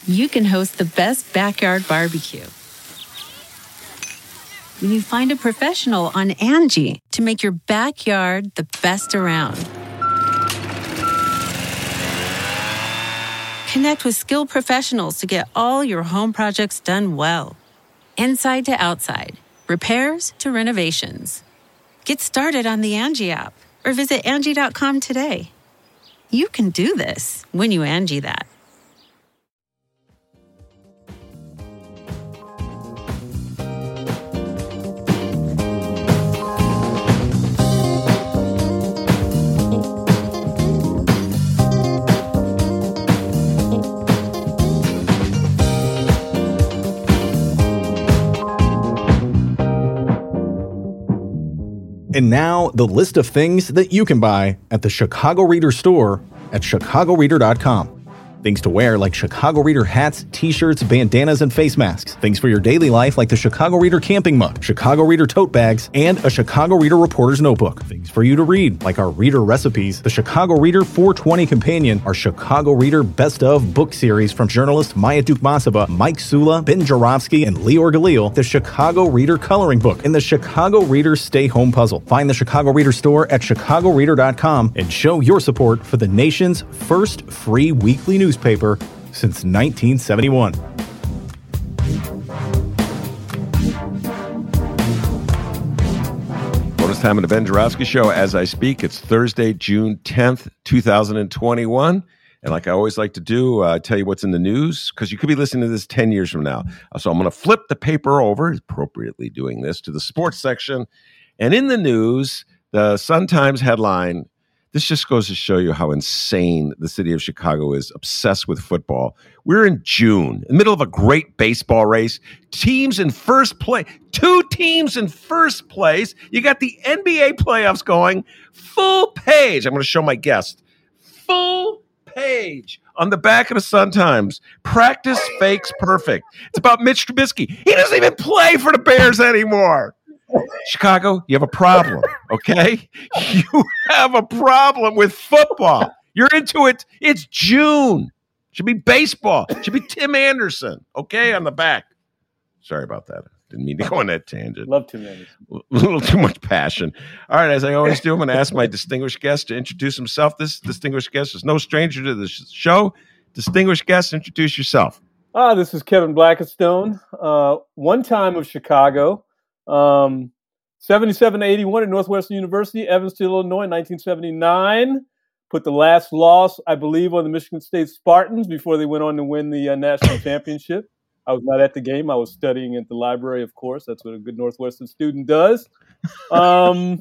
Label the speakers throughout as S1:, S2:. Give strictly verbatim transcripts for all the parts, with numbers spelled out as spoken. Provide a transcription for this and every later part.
S1: you can host the best backyard barbecue. When you find a professional on Angie to make your backyard the best around. Connect with skilled professionals to get all your home projects done well. Inside to outside, repairs to renovations. Get started on the Angie app or visit Angie dot com today. You can do this when you Angie that.
S2: And now, the list of things that you can buy at the Chicago Reader store at chicago reader dot com. Things to wear like Chicago Reader hats, t-shirts, bandanas, and face masks. Things for your daily life like the Chicago Reader camping mug, Chicago Reader tote bags, and a Chicago Reader reporter's notebook. Things for you to read like our Reader recipes, the Chicago Reader four twenty Companion, our Chicago Reader Best Of book series from journalists Maya Dukmasova, Mike Sula, Ben Jarofsky, and Lior Galil, the Chicago Reader coloring book, and the Chicago Reader Stay Home Puzzle. Find the Chicago Reader store at chicago reader dot com and show your support for the nation's first free weekly newspaper. Newspaper since nineteen seventy-one.
S3: Bonus time on the Ben Jarofsky Show as I speak. It's Thursday, June tenth, twenty twenty-one. And like I always like to do, uh, tell you what's in the news, because you could be listening to this ten years from now. So I'm going to flip the paper over, appropriately doing this, to the sports section. And in the news, the Sun-Times headline, this just goes to show you how insane the city of Chicago is, obsessed with football. We're in June, in the middle of a great baseball race. Teams in first place, two teams in first place. You got the N B A playoffs going. Full page. I'm going to show my guest. Full page on the back of the Sun-Times. Practice fakes perfect. It's about Mitch Trubisky. He doesn't even play for the Bears anymore. Chicago, you have a problem, okay? You have a problem with football. You're into it. It's June. Should be baseball. Should be Tim Anderson, okay, on the back. Sorry about that. Didn't mean to go on that tangent.
S4: Love Tim Anderson.
S3: A little too much passion. All right, as I always do, I'm going to ask my distinguished guest to introduce himself. This distinguished guest is no stranger to the show. Distinguished guest, introduce yourself.
S4: Ah, this is Kevin Blackistone, uh, one time of Chicago. Um, seventy-seven to eighty-one at Northwestern University, Evanston, Illinois, nineteen seventy-nine. Put the last loss, I believe, on the Michigan State Spartans before they went on to win the uh, national championship. I was not at the game. I was studying at the library, of course. That's what a good Northwestern student does. Um,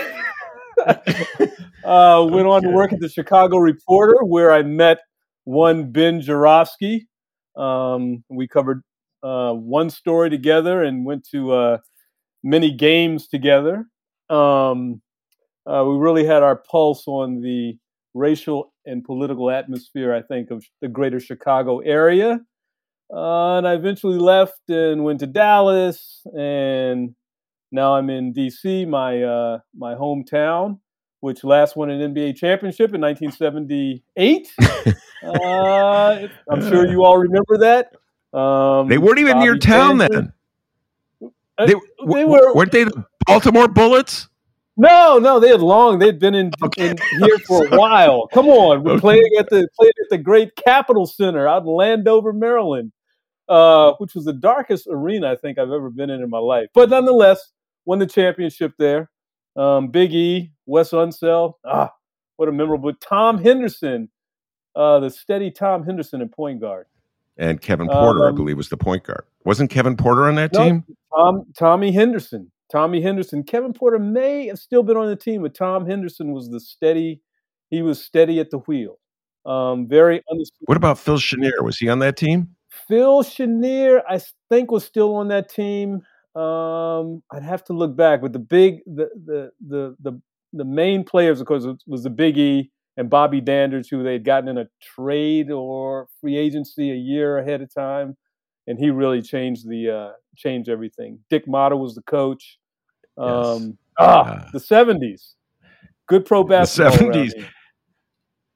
S4: uh, went on to work at the Chicago Reporter, where I met one Ben Jarofsky. Um, we covered uh, one story together and went to uh, many games together. Um, uh, we really had our pulse on the racial and political atmosphere, I think, of the greater Chicago area. Uh, and I eventually left and went to Dallas, and now I'm in D C, my uh, my hometown, which last won an N B A championship in nineteen seventy-eight. uh, I'm sure you all remember that. Um,
S3: they weren't even Bobby near town Danger. then. They, they were. Weren't they the Baltimore Bullets?
S4: No, no, they had long. They'd been in, okay. in here for a while. Come on, we're okay. playing at the playing at the great Capitol Center out in Landover, Maryland, uh, which was the darkest arena I think I've ever been in in my life. But nonetheless, won the championship there. Um, Big E, Wes Unseld, ah, what a memorable Tom Henderson, uh, the steady Tom Henderson in point guard.
S3: And Kevin Porter, um, I believe, was the point guard. Wasn't Kevin Porter on that no, team?
S4: Tom, Tommy Henderson. Tommy Henderson. Kevin Porter may have still been on the team, but Tom Henderson was the steady. He was steady at the wheel. Um, very. Understood.
S3: What about Phil Chenier? Was he on that team?
S4: Phil Chenier, I think, was still on that team. Um, I'd have to look back, but the big, the the the the, the main players, of course, was the Big E and Bobby Dandridge, who they'd gotten in a trade or free agency a year ahead of time, and he really changed the uh, changed everything. Dick Motta was the coach. Um, yes. Ah, uh, the seventies, good pro basketball.
S3: The seventies.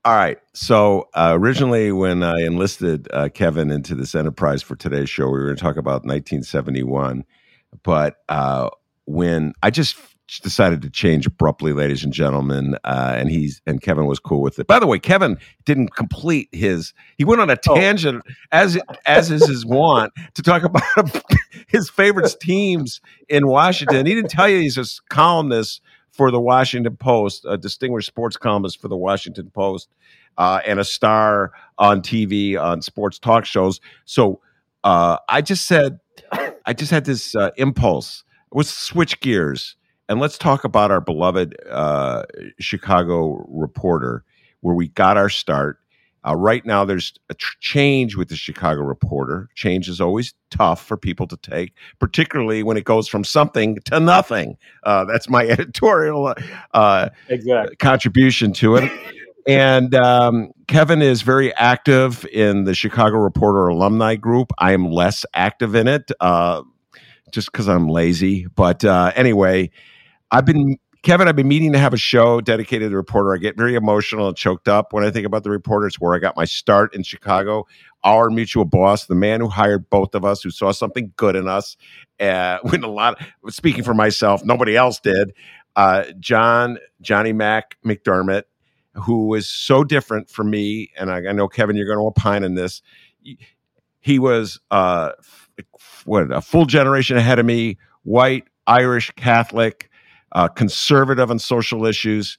S3: All right. So uh, originally, when I enlisted uh, Kevin into this enterprise for today's show, we were going to talk about nineteen seventy-one. But uh, when I just decided to change abruptly, ladies and gentlemen, uh, and he's and Kevin was cool with it. By the way, Kevin didn't complete his. He went on a tangent, oh. as as is his wont, to talk about his favorite teams in Washington. He didn't tell you he's a columnist for the Washington Post, a distinguished sports columnist for the Washington Post, uh, and a star on T V on sports talk shows. So uh, I just said, I just had this uh, impulse. Let's switch gears and let's talk about our beloved uh, Chicago Reporter, where we got our start. Uh, right now, there's a tr- change with the Chicago Reporter. Change is always tough for people to take, particularly when it goes from something to nothing. Uh, that's my editorial uh,
S4: exactly.
S3: contribution to it. And um, Kevin is very active in the Chicago Reporter alumni group. I am less active in it uh, just because I'm lazy. But uh, anyway, I've been... Kevin, I've been meaning to have a show dedicated to the Reporter. I get very emotional and choked up when I think about the Reporter. It's where I got my start in Chicago. Our mutual boss, the man who hired both of us, who saw something good in us, uh, when a lot, of, speaking for myself, nobody else did, uh, John, Johnny Mac McDermott, who was so different from me, and I, I know, Kevin, you're going to opine on this. He was, uh, what, a full generation ahead of me, white, Irish, Catholic, Uh, conservative on social issues,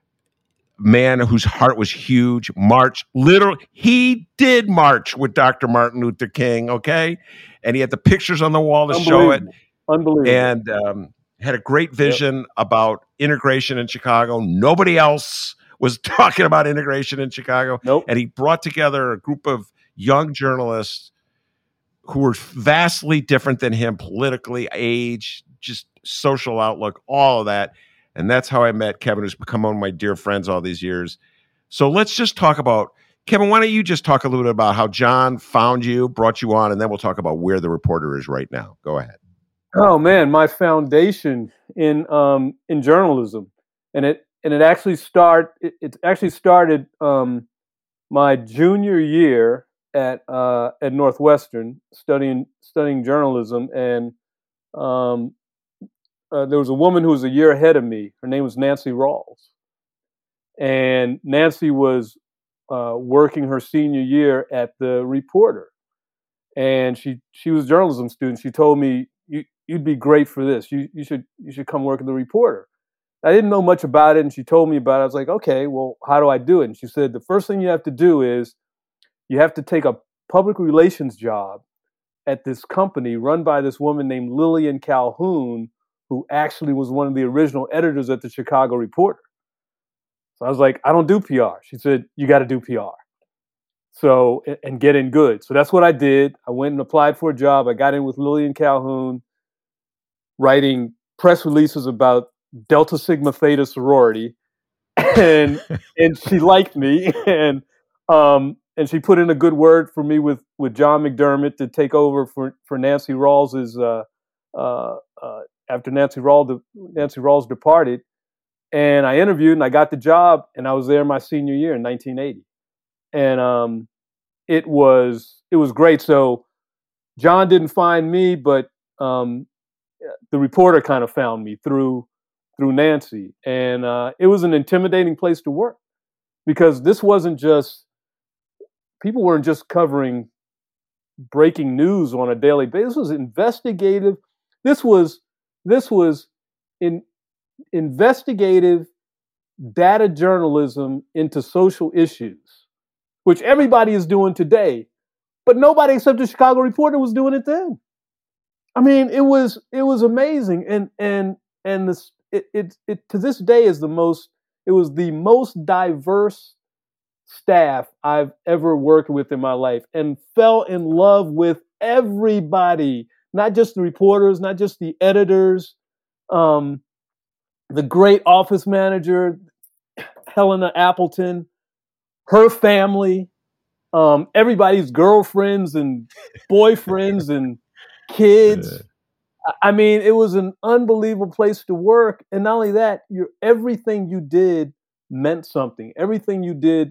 S3: man whose heart was huge, marched, literally, he did march with Doctor Martin Luther King, okay? And he had the pictures on the wall to show it.
S4: Unbelievable.
S3: And um, had a great vision yep. about integration in Chicago. Nobody else was talking about integration in Chicago.
S4: Nope.
S3: And he brought together a group of young journalists who were vastly different than him politically, age, just social outlook, all of that. And that's how I met Kevin, who's become one of my dear friends all these years. So let's just talk about, Kevin, why don't you just talk a little bit about how John found you, brought you on, and then we'll talk about where the Reporter is right now. Go ahead.
S4: Oh man, my foundation in um, in journalism. And it and it actually start it, it actually started um, my junior year at uh, at Northwestern studying studying journalism, and um, Uh, there was a woman who was a year ahead of me. Her name was Nancy Rawls. And Nancy was uh, working her senior year at the Reporter. And she she was a journalism student. She told me, you, you'd be great for this. You you should you should come work at the Reporter. I didn't know much about it, and she told me about it. I was like, okay, well, how do I do it? And she said, the first thing you have to do is you have to take a public relations job at this company run by this woman named Lillian Calhoun, who actually was one of the original editors at the Chicago Reporter. So I was like, I don't do P R. She said, you got to do P R. So, and get in good. So that's what I did. I went and applied for a job. I got in with Lillian Calhoun, writing press releases about Delta Sigma Theta sorority. And and she liked me. And um, and she put in a good word for me with, with John McDermott to take over for, for Nancy Rawls's uh, uh, uh, after Nancy Rawls, Nancy Rawls departed. And I interviewed and I got the job, and I was there my senior year in nineteen eighty. And um, it was it was great. So John didn't find me, but um, the Reporter kind of found me through through Nancy. And uh, it was an intimidating place to work, because this wasn't just, people weren't just covering breaking news on a daily basis. This was investigative. This was This was in investigative data journalism into social issues, which everybody is doing today, but nobody except the Chicago Reporter was doing it then. I mean, it was it was amazing, and and and this it it, it to this day is the most it was the most diverse staff I've ever worked with in my life, and fell in love with everybody. Not just the reporters, not just the editors, um, the great office manager, Helena Appleton, her family, um, everybody's girlfriends and boyfriends and kids. I mean, it was an unbelievable place to work. And not only that, your everything you did meant something. Everything you did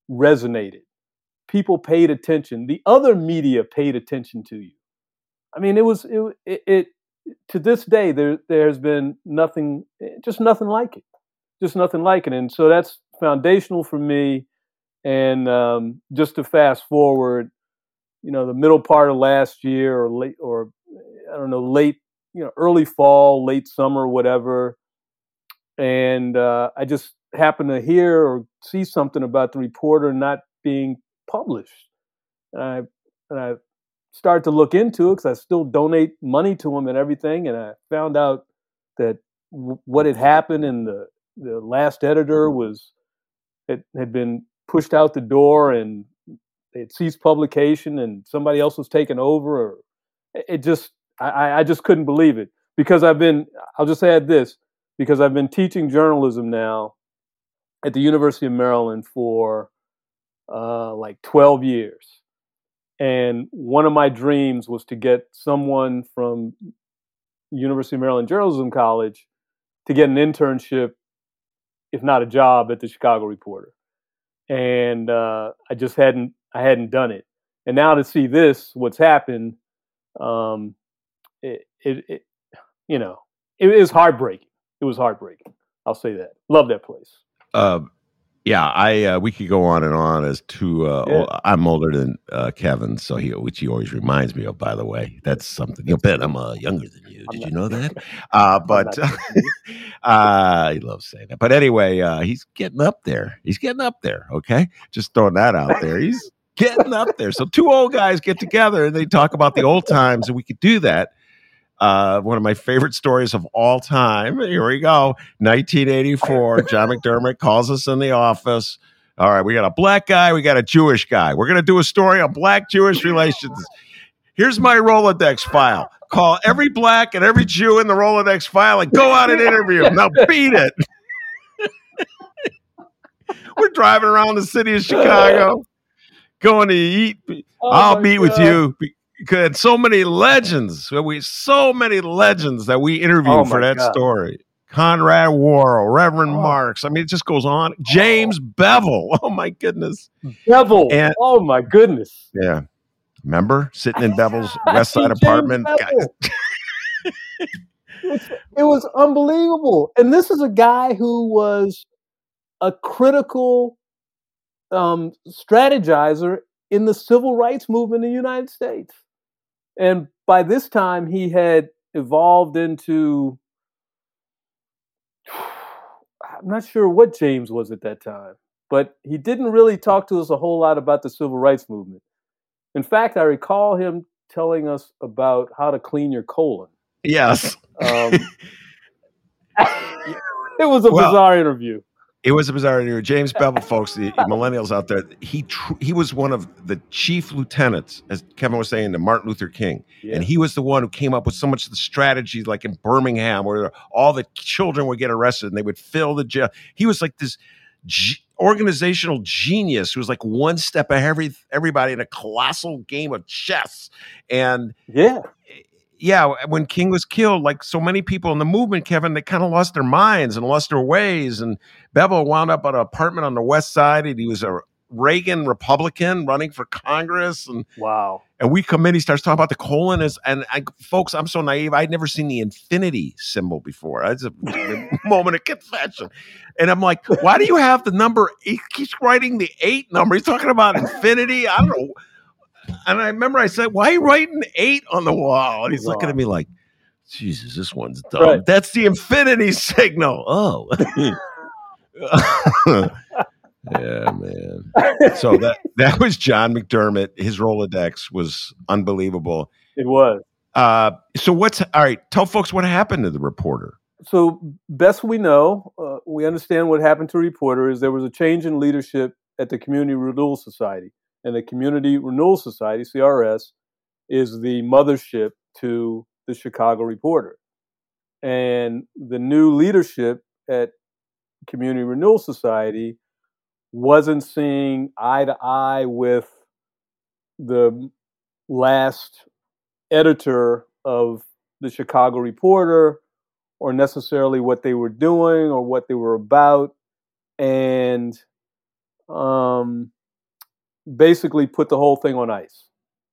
S4: resonated. People paid attention. The other media paid attention to you. I mean, it was it, it, it to this day there there's been nothing, just nothing like it, just nothing like it, and so that's foundational for me. And um, just to fast forward, you know, the middle part of last year, or late, or I don't know, late, you know, early fall, late summer, whatever, and uh, I just happened to hear or see something about the Reporter not being published, and I and I started to look into it because I still donate money to them and everything, and I found out that w- what had happened, and the the last editor was it had been pushed out the door, and they had ceased publication, and somebody else was taking over. Or it just I, I just couldn't believe it, because I've been I'll just add this, because I've been teaching journalism now at the University of Maryland for uh, like twelve years. And one of my dreams was to get someone from University of Maryland Journalism College to get an internship, if not a job, at the Chicago Reporter. And uh, I just hadn't I hadn't done it. And now to see this, what's happened, um, it, it, it you know, it is heartbreaking. It was heartbreaking. I'll say that. Love that place.
S3: Uh, yeah, I uh, we could go on and on as to. Uh,
S4: Yeah.
S3: old, I'm older than uh, Kevin, so he which he always reminds me of. By the way, that's something. You bet I'm uh, younger than you. Did
S4: I'm
S3: you
S4: not-
S3: know that? Uh, but uh, he loves saying that. But anyway, uh, he's getting up there. He's getting up there. Okay, just throwing that out there. He's getting up there. So two old guys get together and they talk about the old times, and we could do that. Uh, one of my favorite stories of all time. Here we go. nineteen eighty-four. John McDermott calls us in the office. All right, we got a black guy, we got a Jewish guy. We're going to do a story on black-Jewish relations. Here's my Rolodex file. Call every black and every Jew in the Rolodex file and go out and interview them. Now beat it. We're driving around the city of Chicago, going to eat.
S4: Oh
S3: I'll
S4: my
S3: meet with
S4: God.
S3: you. Because so many legends, we so many legends that we interviewed
S4: Oh
S3: for
S4: my
S3: that
S4: God.
S3: story. Conrad Worrell, Reverend
S4: Oh.
S3: Marks. I mean, it just goes on. James Bevel. Oh my goodness.
S4: Bevel.
S3: And-
S4: Oh my goodness.
S3: Yeah. Remember sitting in Bevel's West Side
S4: James
S3: apartment?
S4: Bevel. It was unbelievable. And this is a guy who was a critical um, strategizer in the civil rights movement in the United States. And by this time, he had evolved into, I'm not sure what James was at that time, but he didn't really talk to us a whole lot about the civil rights movement. In fact, I recall him telling us about how to clean your colon.
S3: Yes.
S4: Um, it was a
S3: Well,
S4: bizarre interview.
S3: It was a bizarre interview. James Bevel, folks, the millennials out there, he tr- he was one of the chief lieutenants, as Kevin was saying, to Martin Luther King.
S4: Yeah.
S3: And he was the one who came up with so much of the strategy, like in Birmingham, where all the children would get arrested and they would fill the jail. He was like this g- organizational genius who was like one step ahead of every, everybody in a colossal game of chess. And
S4: Yeah.
S3: yeah, when King was killed, like so many people in the movement, Kevin, they kind of lost their minds and lost their ways. And Bevel wound up at an apartment on the West Side, and he was a Reagan Republican running for Congress. And
S4: Wow.
S3: and we come in, he starts talking about the colon. Is, and I, folks, I'm so naive. I'd never seen the infinity symbol before. That's a, a moment of confession. And I'm like, why do you have the number? He keeps writing the eight number. He's talking about infinity. I don't know. And I remember I said, why are you writing eight on the wall? And he's looking at me like, Jesus, this one's dumb.
S4: Right.
S3: That's the infinity signal. Oh. Yeah, man. So that, that was John McDermott. His Rolodex was unbelievable.
S4: It was.
S3: Uh, so what's, all right, tell folks what happened to the Reporter.
S4: So best we know, uh, we understand what happened to Reporter is there was a change in leadership at the Community Renewal Society. And the Community Renewal Society, C R S, is the mothership to the Chicago Reporter. And the new leadership at Community Renewal Society wasn't seeing eye to eye with the last editor of the Chicago Reporter, or necessarily what they were doing or what they were about. And um, basically put the whole thing on ice.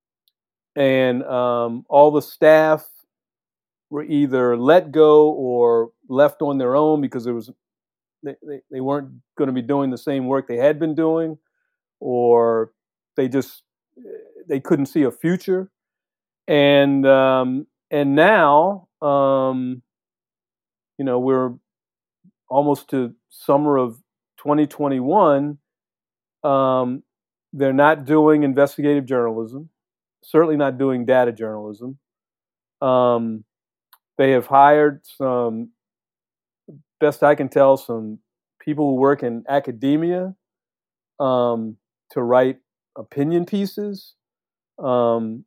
S4: And um, all the staff were either let go or left on their own because there was they, they, they weren't going to be doing the same work they had been doing, or they just they couldn't see a future. And um, and now, um, you know, we're almost to summer of twenty twenty-one. Um, they're not doing investigative journalism, certainly not doing data journalism. Um, they have hired some, best I can tell, some people who work in academia um, to write opinion pieces. Um,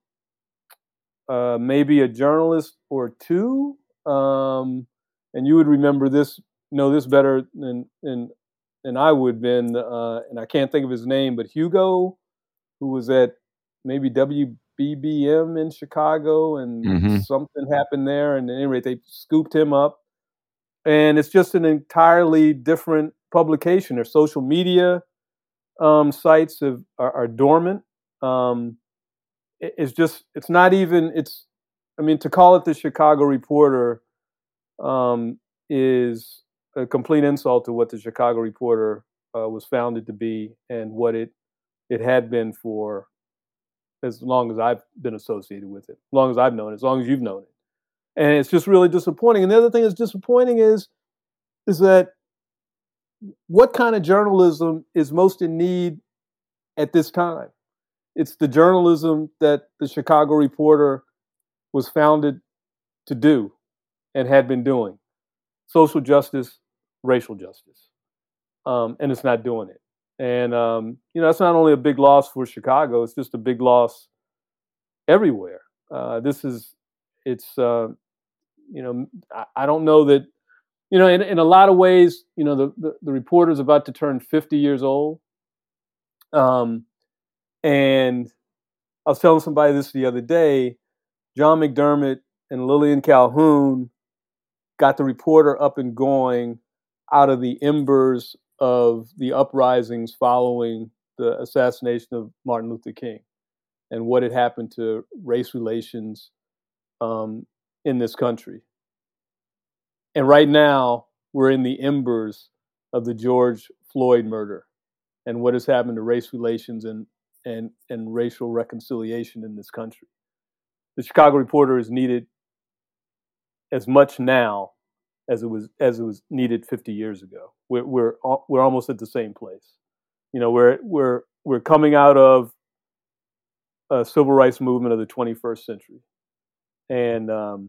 S4: uh, maybe a journalist or two, um, and you would remember this, know this better than than, than I would. Been, uh, and I can't think of his name, but Hugo, who was at maybe W B B M in Chicago, and mm-hmm. something happened there, and at any rate, they scooped him up. And it's just an entirely different publication. Their social media um, sites have, are, are dormant. Um, it, it's just, it's not even, it's, I mean, to call it the Chicago Reporter um, is a complete insult to what the Chicago Reporter uh, was founded to be and what it it had been for as long as I've been associated with it, as long as I've known it, as long as you've known it. And it's just really disappointing. And the other thing that's disappointing is, is that what kind of journalism is most in need at this time? It's the journalism that the Chicago Reporter was founded to do and had been doing. Social justice, racial justice. Um, and it's not doing it. And, um, you know, that's not only a big loss for Chicago, it's just a big loss everywhere. Uh, this is, it's, uh, you know, I, I don't know that, you know, in, in a lot of ways, you know, the, the, the reporter's about to turn fifty years old. Um, and I was telling somebody this the other day, John McDermott and Lillian Calhoun got the Reporter up and going out of the embers of the uprisings following the assassination of Martin Luther King and what had happened to race relations um, in this country. And right now, we're in the embers of the George Floyd murder and what has happened to race relations and, and, and racial reconciliation in this country. The Chicago Reporter is needed as much now as it was as it was needed fifty years ago. We're we're we're almost at the same place. You know, we're we're we're coming out of a civil rights movement of the twenty-first century, and um,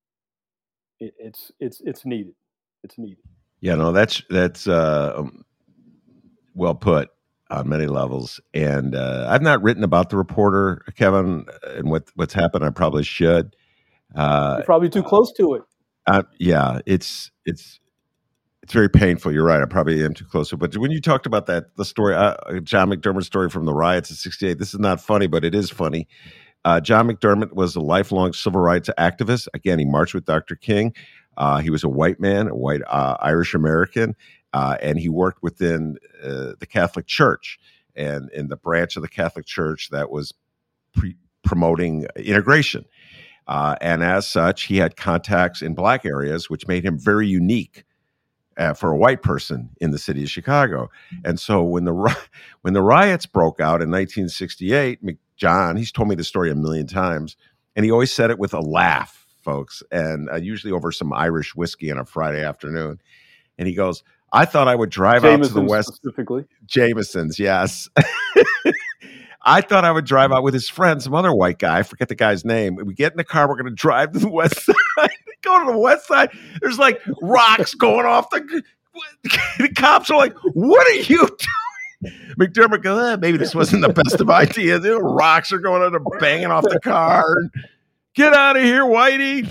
S4: it, it's it's it's needed. It's needed.
S3: Yeah, no, that's that's uh, well put on many levels. And uh, I've not written about the Reporter, Kevin, and what what's happened. I probably should. Uh,
S4: You're probably too close to it.
S3: Uh, yeah, it's it's it's very painful. You're right. I probably am too close to it. But when you talked about that, the story, uh, John McDermott's story from the riots of sixty-eight, this is not funny, but it is funny. Uh, John McDermott was a lifelong civil rights activist. Again, he marched with Doctor King. Uh, he was a white man, a white uh, Irish American, uh, and he worked within uh, the Catholic Church and in the branch of the Catholic Church that was pre- promoting integration. Uh, and as such, he had contacts in black areas, which made him very unique uh, for a white person in the city of Chicago. And so when the when the riots broke out in nineteen sixty-eight, John, he's told me the story a million times, and he always said it with a laugh, folks, and uh, usually over some Irish whiskey on a Friday afternoon. And he goes, I thought I would drive
S4: Jameson's
S3: out to the west.
S4: Specifically.
S3: Jameson's, yes. I thought I would drive out with his friend, some other white guy. I forget the guy's name. We get in the car. We're going to drive to the west side. Go to the west side. There's like rocks going off. The, the cops are like, what are you doing? McDermott goes, eh, maybe this wasn't the best of ideas. The rocks are going on and banging off the car. Get out of here, Whitey.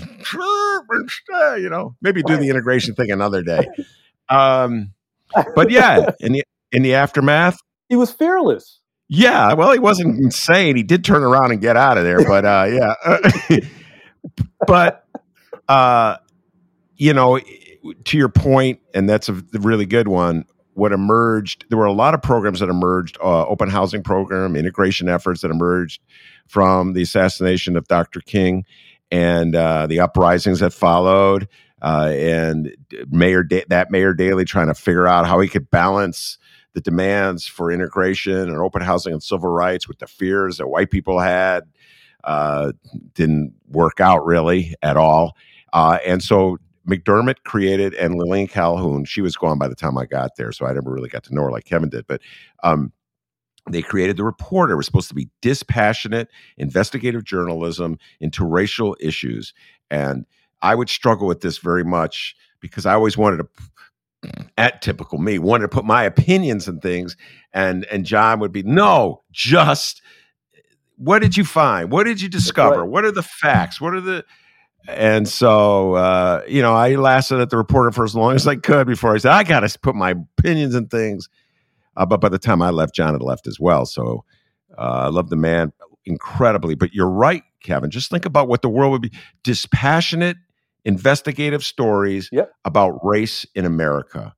S3: You know, maybe do the integration thing another day. Um, but yeah, in the in the aftermath,
S4: he was fearless.
S3: Yeah, well, he wasn't insane. He did turn around and get out of there, but uh, yeah. but uh, you know, to your point, and that's a really good one. what emerged, there were a lot of programs that emerged, uh, open housing program, integration efforts that emerged from the assassination of Doctor King and uh, the uprisings that followed, uh, and Mayor da- that Mayor Daley trying to figure out how he could balance the demands for integration and open housing and civil rights with the fears that white people had. Uh, didn't work out really at all. Uh, and so McDermott created, and Lillian Calhoun, she was gone by the time I got there, so I never really got to know her like Kevin did. But um, they created The Reporter. It was supposed to be dispassionate, investigative journalism into racial issues. And I would struggle with this very much because I always wanted to, at typical me, wanted to put my opinions and things. And, and John would be, no, just what did you find? What did you discover?
S4: Right.
S3: What are the facts? What are the... And so, uh, you know, I lasted at The Reporter for as long as I could before I said, I got to put my opinions and things. Uh, but by the time I left, John had left as well. So uh, I love the man incredibly. But you're right, Kevin. Just think about what the world would be. Dispassionate, investigative stories
S4: yep.
S3: about race in America.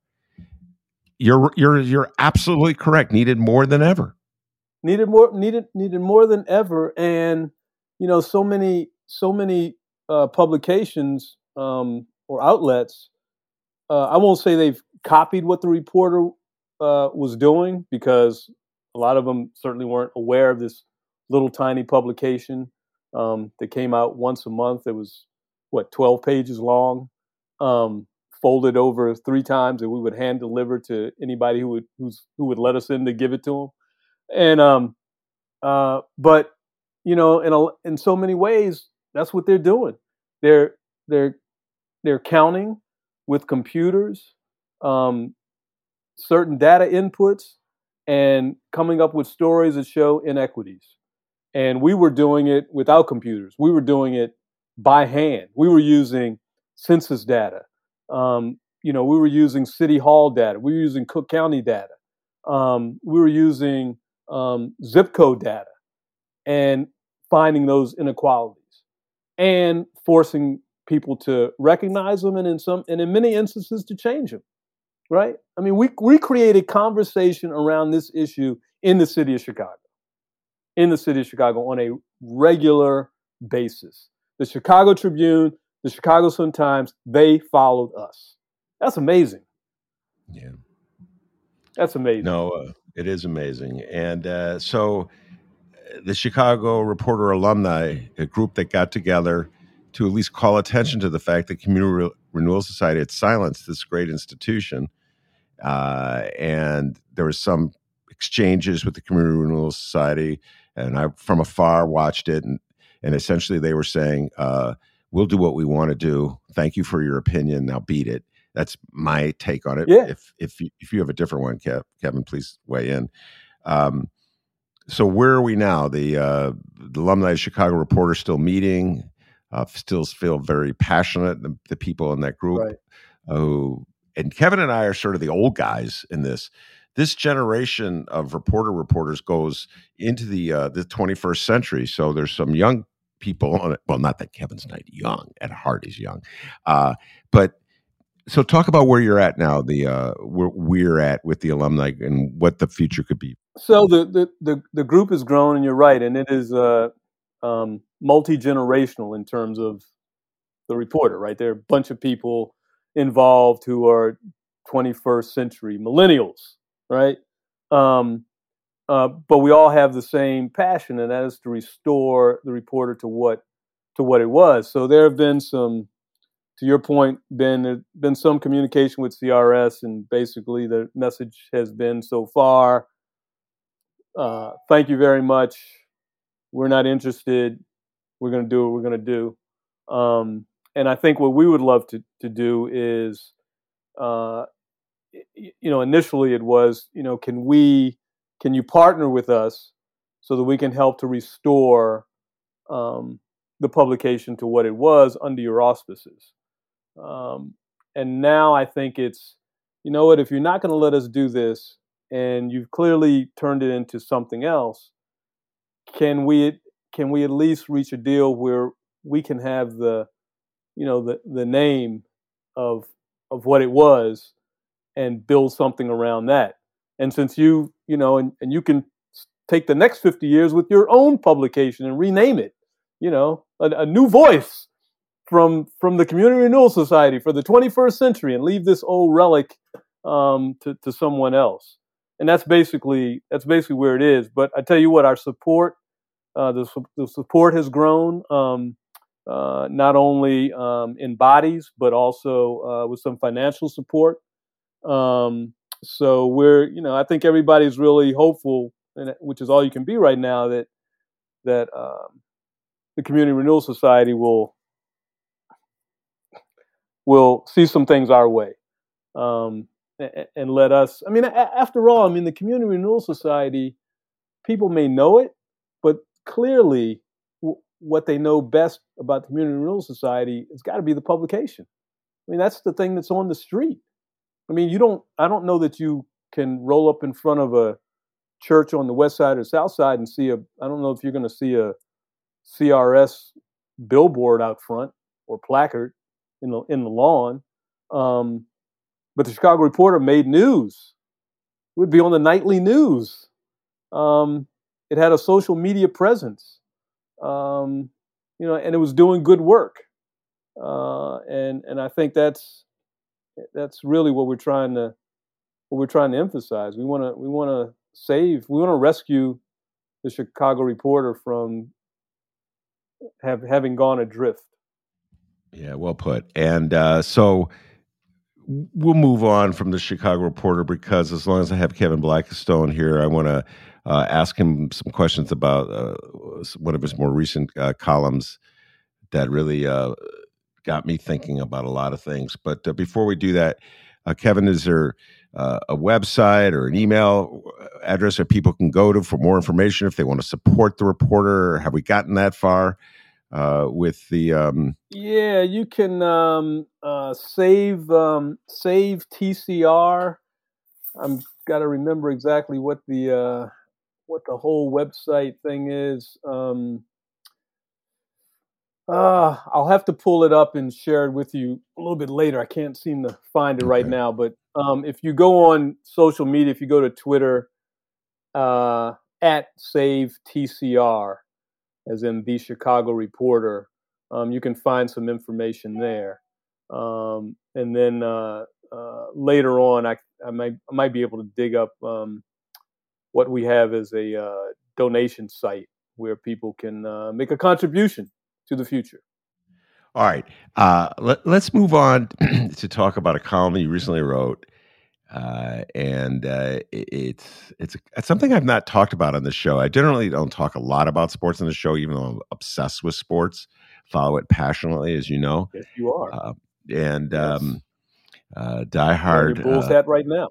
S3: You're you're you're absolutely correct. Needed more than ever.
S4: Needed more needed needed more than ever. And you know, so many so many uh, publications um, or outlets. Uh, I won't say they've copied what The Reporter uh, was doing, because a lot of them certainly weren't aware of this little tiny publication um, that came out once a month. It was what twelve pages long, um, folded over three times, and we would hand deliver to anybody who would who's who would let us in to give it to them. And um, uh, but you know, in a, in so many ways, that's what they're doing. They're they're they're counting with computers um, certain data inputs and coming up with stories that show inequities. And we were doing it without computers. We were doing it by hand. We were using census data. Um, you know, we were using city hall data. We were using Cook County data. Um, we were using um, zip code data and finding those inequalities and forcing people to recognize them, and in some and in many instances to change them. Right? I mean, we we created conversation around this issue in the city of Chicago, in the city of Chicago on a regular basis. The Chicago Tribune, the Chicago Sun-Times, they followed us. That's amazing.
S3: Yeah.
S4: That's amazing.
S3: No, uh, it is amazing. And uh, so the Chicago Reporter alumni, a group that got together to at least call attention to the fact that Community Re- Renewal Society had silenced this great institution. Uh, and there was some exchanges with the Community Renewal Society, and I from afar watched it, and, and essentially they were saying, uh, we'll do what we want to do. Thank you for your opinion. Now beat it. That's my take on it.
S4: Yeah.
S3: If if you, if you have a different one, Kev, Kevin, please weigh in. Um, so where are we now? The, uh, the alumni of Chicago Reporter still meeting, uh, still feel very passionate. The, the people in that group
S4: Right.
S3: who, and Kevin and I are sort of the old guys in this. This generation of reporter reporters goes into the uh, the twenty-first century. So there's some young people on it. Well, not that Kevin's not young. At heart, he's young. Uh, but so talk about where you're at now, the uh, where we're at with the alumni and what the future could be.
S4: So the the the, the group has grown, and you're right, and it is uh, um, multi-generational in terms of the Reporter. Right, there are a bunch of people involved who are twenty-first century millennials. Right, um, uh, but we all have the same passion, and that is to restore the Reporter to what to what it was. So there have been some, to your point, Ben, there's been some communication with C R S, and basically the message has been so far, uh, thank you very much. We're not interested. We're going to do what we're going to do. Um, and I think what we would love to, to do is, uh, you know, initially it was, you know, can we, can you partner with us so that we can help to restore um, the publication to what it was under your auspices? Um, and now I think it's, you know what, if you're not going to let us do this and you've clearly turned it into something else, can we, can we at least reach a deal where we can have the, you know, the, the name of, of what it was, and build something around that. And since you, you know, and, and you can take the next fifty years with your own publication and rename it, you know, a, a new voice from from the Community Renewal Society for the twenty-first century, and leave this old relic um, to, to someone else. And that's basically that's basically where it is. But I tell you what, our support, uh, the, the support has grown, um, uh, not only um, in bodies, but also uh, with some financial support. Um, so we're, you know, I think everybody's really hopeful, and which is all you can be right now, that that um, the Community Renewal Society will will see some things our way. Um, and, and let us, I mean, a, after all, I mean, the Community Renewal Society, people may know it, but clearly w- what they know best about the Community Renewal Society has got to be the publication. I mean, that's the thing that's on the street. I mean, you don't, I don't know that you can roll up in front of a church on the west side or south side and see a, I don't know if you're going to see a C R S billboard out front or placard in the, in the lawn. Um, But the Chicago Reporter made news. It would be on the nightly news. Um, it had a social media presence, um, you know, and it was doing good work. Uh, and and I think that's that's really what we're trying to what we're trying to emphasize. We want to we want to save. We want to rescue the Chicago Reporter from have, having gone adrift.
S3: Yeah, well put. And uh, so. We'll move on from the Chicago Reporter, because as long as I have Kevin Blackistone here, I want to uh, ask him some questions about uh, one of his more recent uh, columns that really uh, got me thinking about a lot of things. But uh, before we do that, uh, Kevin, is there uh, a website or an email address that people can go to for more information if they want to support the Reporter? Have we gotten that far? Uh, with the um...
S4: yeah, you can um, uh, save um, save T C R. I'm got to remember exactly what the uh, what the whole website thing is. Um, uh, I'll have to pull it up and share it with you a little bit later. I can't seem to find it
S3: Okay.
S4: right now, but um, if you go on social media, if you go to Twitter uh, at Save T C R, as in the Chicago Reporter, um, you can find some information there. Um, and then uh, uh, later on, I, I might I might be able to dig up um, what we have as a uh, donation site where people can uh, make a contribution to the future.
S3: All right, uh, let, let's move on to talk about a column you recently wrote. Uh, and uh, it, it's it's it's something I've not talked about on the show. I generally don't talk a lot about sports on the show, even though I'm obsessed with sports, follow it passionately, as you know.
S4: Yes, you are.
S3: Uh, and
S4: yes.
S3: um, uh, diehard.
S4: Your Bulls
S3: uh,
S4: hat right now.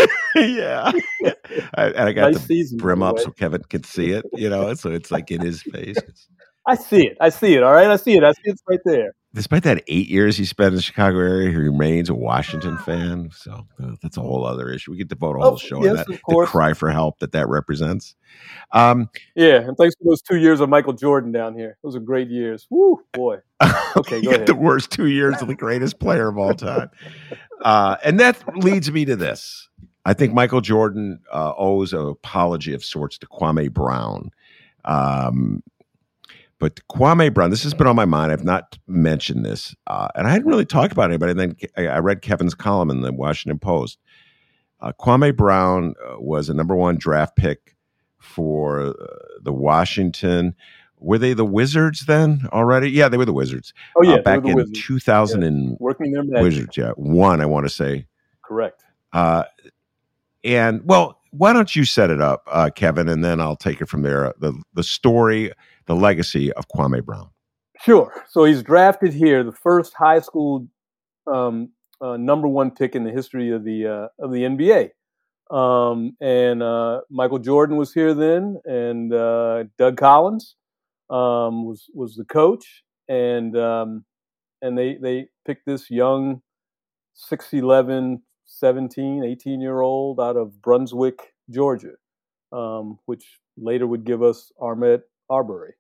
S3: yeah, I, and I got
S4: nice
S3: the
S4: season,
S3: brim up so Kevin can see it. You know, so it's like in his face.
S4: I see it. I see it. All right, I see it. I see it's right there.
S3: Despite that eight years he spent in the Chicago area, he remains a Washington fan. So uh, that's a whole other issue. We could devote a whole
S4: oh,
S3: show
S4: yes,
S3: on that.
S4: Of course.
S3: The cry for help that that represents. Um,
S4: yeah, and thanks for those two years of Michael Jordan down here. Those are great years. Woo, boy. Okay, go ahead.
S3: The worst two years of the greatest player of all time. Uh, and that leads me to this. I think Michael Jordan uh, owes an apology of sorts to Kwame Brown. Um, But Kwame Brown, this has been on my mind. I've not mentioned this, uh, and I hadn't really talked about it. But then I, I read Kevin's column in the Washington Post. Uh, Kwame Brown uh, was a number one draft pick for uh, the Washington. Were they the Wizards then already? Yeah, they were the Wizards.
S4: Oh yeah,
S3: uh, back in
S4: Wizards.
S3: two thousand
S4: yes.
S3: and
S4: working their magic.
S3: Wizards. Yeah, one I want to say.
S4: Correct.
S3: Uh, and well, why don't you set it up, uh, Kevin, and then I'll take it from there. The the story. The legacy of Kwame Brown.
S4: Sure. So he's drafted here, the first high school um, uh, number one pick in the history of the uh, of the N B A. Um, and uh, Michael Jordan was here then, and uh, Doug Collins um, was was the coach, and um, and they they picked this young six eleven, seventeen, eighteen year old out of Brunswick, Georgia, um, which later would give us Ahmaud Arbery.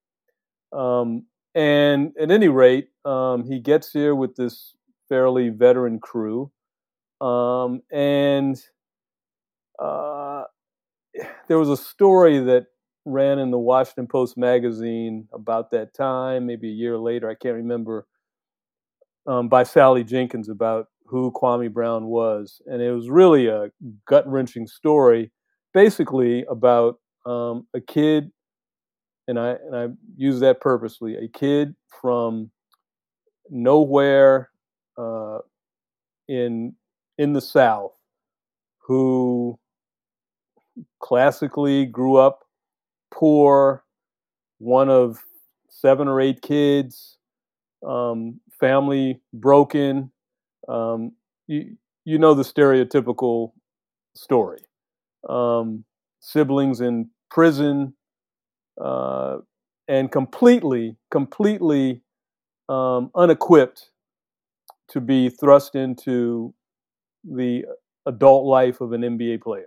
S4: Um, and at any rate, um, he gets here with this fairly veteran crew. Um, and uh, there was a story that ran in the Washington Post magazine about that time, maybe a year later, I can't remember, um, by Sally Jenkins about who Kwame Brown was. And it was really a gut-wrenching story, basically about um, a kid, and I and I use that purposely, a kid from nowhere uh, in in the South who classically grew up poor, one of seven or eight kids, um, family broken. Um, you, you know the stereotypical story. Um, siblings in prison, uh, and completely, completely um, unequipped to be thrust into the adult life of an N B A player.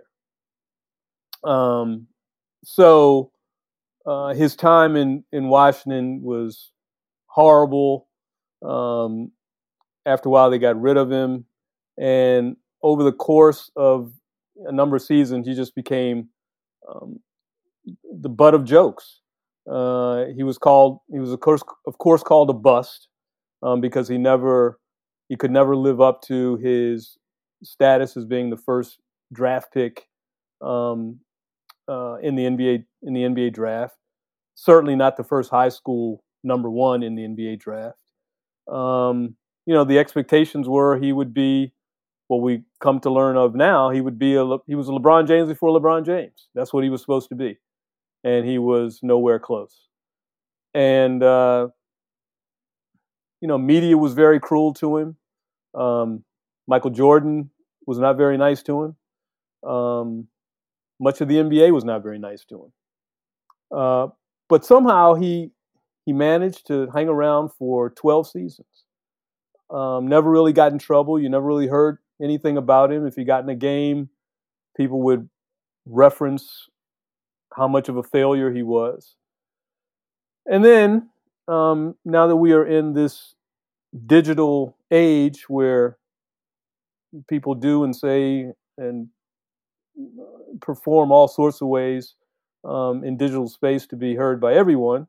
S4: Um, so uh, his time in, in Washington was horrible. Um, after a while, they got rid of him. And over the course of a number of seasons, he just became um, the butt of jokes. Uh, he was called, he was of course, of course called a bust um, because he never, he could never live up to his status as being the first draft pick um, uh, in the N B A in the N B A draft. Certainly not the first high school number one in the N B A draft. Um, you know, the expectations were he would be what we come to learn of now. He would be a he was a LeBron James before LeBron James. That's what he was supposed to be, and he was nowhere close. And uh, you know, media was very cruel to him. Um, Michael Jordan was not very nice to him. Um, much of the N B A was not very nice to him. Uh, but somehow he he managed to hang around for twelve seasons. Um, never really got in trouble. You never really heard anything about him. If he got in a game, people would reference how much of a failure he was. And then, um, now that we are in this digital age where people do and say and perform all sorts of ways um, in digital space to be heard by everyone,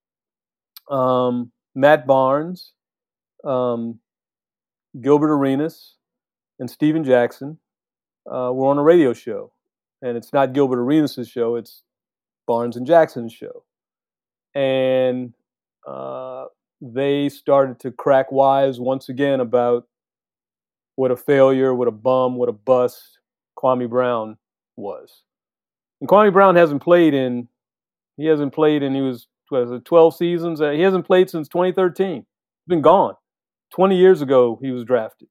S4: um, Matt Barnes, um, Gilbert Arenas, and Steven Jackson uh, were on a radio show. And it's not Gilbert Arenas' show, it's Barnes and Jackson's show. And uh, they started to crack wise once again about what a failure, what a bum, what a bust Kwame Brown was. And Kwame Brown hasn't played in, he hasn't played in, he was, what is it, twelve seasons? He hasn't played since twenty thirteen. He's been gone. twenty years ago, he was drafted.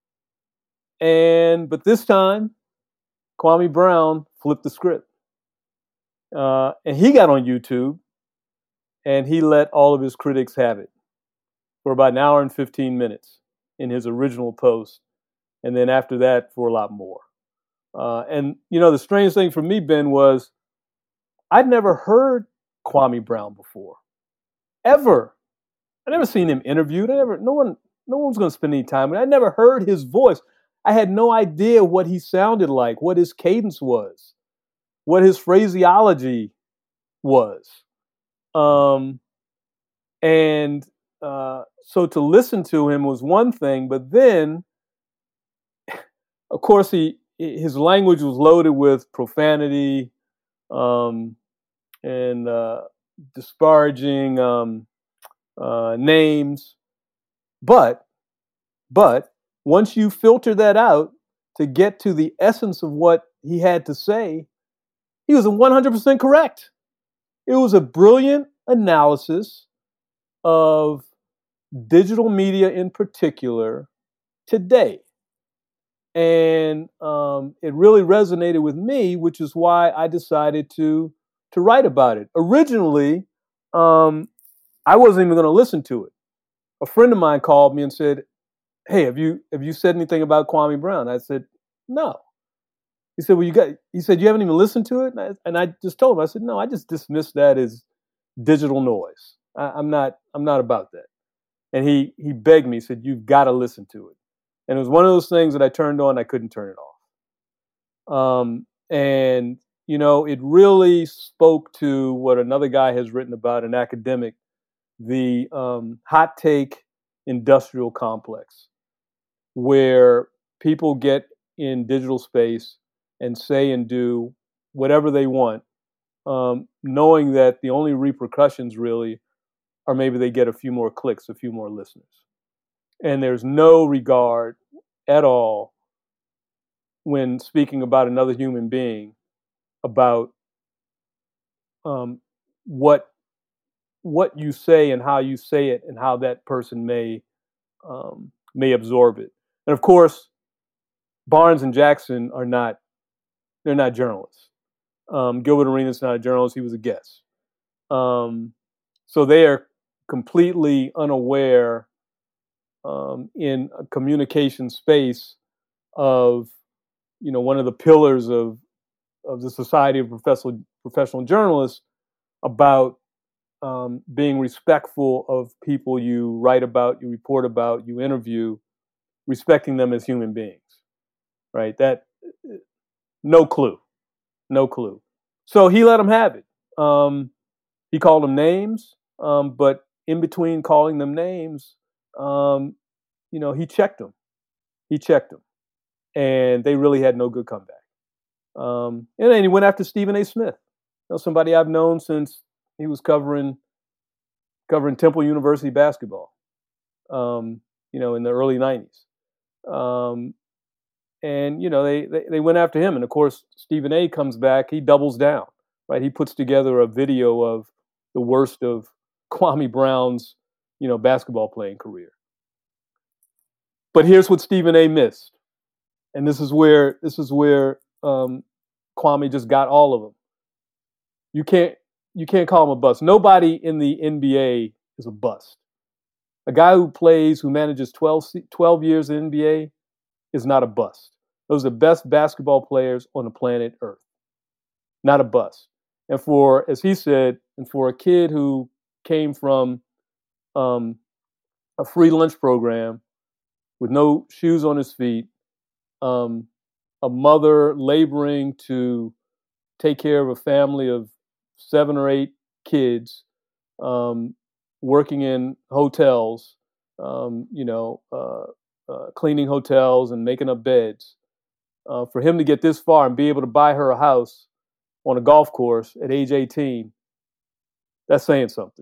S4: And, but this time, Kwame Brown flipped the script. Uh, and he got on YouTube and he let all of his critics have it for about an hour and fifteen minutes in his original post. And then after that, for a lot more. Uh, and, you know, the strange thing for me, Ben, was I'd never heard Kwame Brown before. Ever. I never seen him interviewed. I never, no one, no one was going to spend any time with him. I never heard his voice. I had no idea what he sounded like, what his cadence was, what his phraseology was. Um, and uh, so to listen to him was one thing, but then, of course, he his language was loaded with profanity um, and uh, disparaging um, uh, names. But, but once you filter that out to get to the essence of what he had to say, he was one hundred percent correct. It was a brilliant analysis of digital media in particular today. And um, it really resonated with me, which is why I decided to to write about it. Originally, um, I wasn't even going to listen to it. A friend of mine called me and said, "Hey, have you have you said anything about Kwame Brown?" I said, "No." He said, "Well, you got." He said, "You haven't even listened to it?" And I, and I just told him, I said, "No, I just dismissed that as digital noise. I, I'm not. I'm not about that." And he he begged me. He said, "You've got to listen to it." And it was one of those things that I turned on, I couldn't turn it off. Um, and, you know, it really spoke to what another guy has written about, an academic, the um, hot take industrial complex, where people get in digital space and say and do whatever they want, um, knowing that the only repercussions really are maybe they get a few more clicks, a few more listeners. And there's no regard at all when speaking about another human being about um, what what you say and how you say it and how that person may um, may absorb it. And of course, Barnes and Jackson are not they're not journalists. Um, Gilbert Arenas is not a journalist; he was a guest. Um, so they are completely unaware um, in a communication space of, you know, one of the pillars of of the Society of Professional Professional Journalists about um, being respectful of people you write about, you report about, you interview, respecting them as human beings, right? That no clue, no clue. So he let them have it. Um, he called them names, um, but in between calling them names, um, you know, he checked them. He checked them, and they really had no good comeback. Um, and then he went after Stephen A. Smith, you know, somebody I've known since he was covering covering Temple University basketball, um, you know, in the early nineties. Um, and, you know, they, they, they went after him. And, of course, Stephen A. comes back. He doubles down, right? He puts together a video of the worst of Kwame Brown's, you know, basketball playing career. But here's what Stephen A. missed. And this is where this is where um, Kwame just got all of them. You can't you can't call him a bust. Nobody in the N B A is a bust. A guy who plays, who manages twelve, twelve years in the N B A is not a bust. Those are the best basketball players on the planet Earth. Not a bust. And for, as he said, and for a kid who came from um, a free lunch program with no shoes on his feet, um, a mother laboring to take care of a family of seven or eight kids, um, working in hotels, um, you know, uh, uh, cleaning hotels and making up beds. Uh, for him to get this far and be able to buy her a house on a golf course at age eighteen, that's saying something.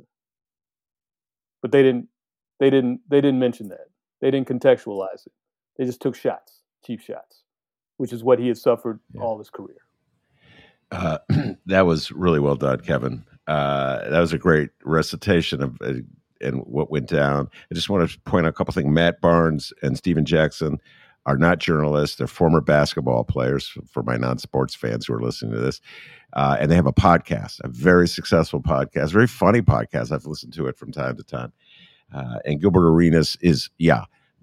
S4: But they didn't, they didn't, they didn't mention that. They didn't contextualize it. They just took shots, cheap shots, which is what he had suffered yeah. all his career.
S3: Uh, that was really well done, Kevin. Uh, that was a great recitation of uh, and what went down. I just want to point out a couple things. Matt Barnes and Stephen Jackson are not journalists. They're former basketball players, for my non-sports fans who are listening to this. Uh, and they have a podcast, a very successful podcast, very funny podcast. I've listened to it from time to time. Uh, and Gilbert Arenas is, yeah,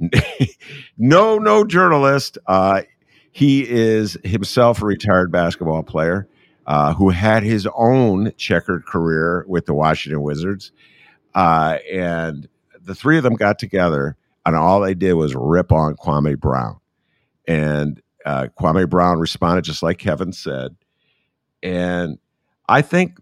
S3: no, no journalist. Uh, he is himself a retired basketball player uh, who had his own checkered career with the Washington Wizards. Uh, and the three of them got together, and all they did was rip on Kwame Brown. And uh, Kwame Brown responded just like Kevin said. And I think,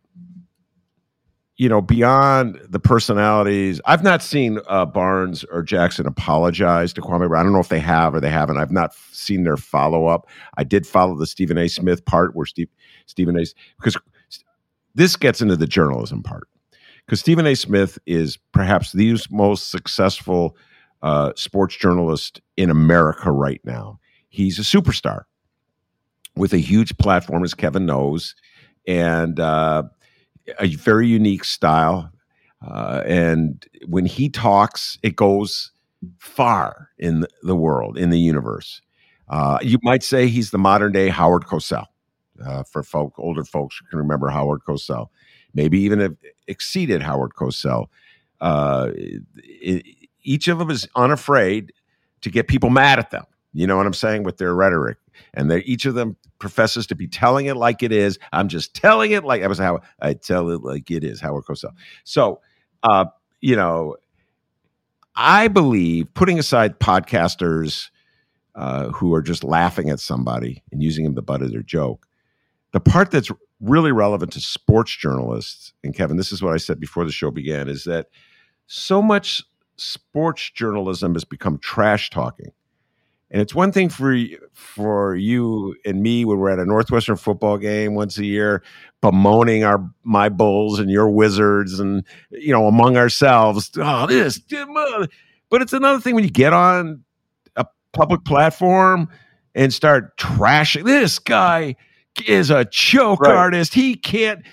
S3: you know, beyond the personalities, I've not seen uh, Barnes or Jackson apologize to Kwame Brown. I don't know if they have or they haven't. I've not seen their follow-up. I did follow the Stephen A. Smith part where Steve, Stephen A. because this gets into the journalism part. Because Stephen A. Smith is perhaps the most successful uh, sports journalist in America right now. He's a superstar with a huge platform, as Kevin knows, and uh, a very unique style. Uh, and when he talks, it goes far in the world, in the universe. Uh, you might say he's the modern-day Howard Cosell. Uh, for folk, older folks who can remember Howard Cosell. Maybe even have exceeded Howard Cosell. Uh, it, each of them is unafraid to get people mad at them. You know what I'm saying? With their rhetoric. And each of them professes to be telling it like it is. I'm just telling it like, that was how I tell it like it is, Howard Cosell. So, uh, you know, I believe, putting aside podcasters uh, who are just laughing at somebody and using him the butt of their joke. The part that's really relevant to sports journalists, and Kevin, this is what I said before the show began, is that so much sports journalism has become trash talking. And it's one thing for, for you and me when we're at a Northwestern football game once a year, bemoaning our my Bulls and your Wizards and, you know, among ourselves, oh, this, but it's another thing when you get on a public platform and start trashing, this guy is a joke right. artist. He can't,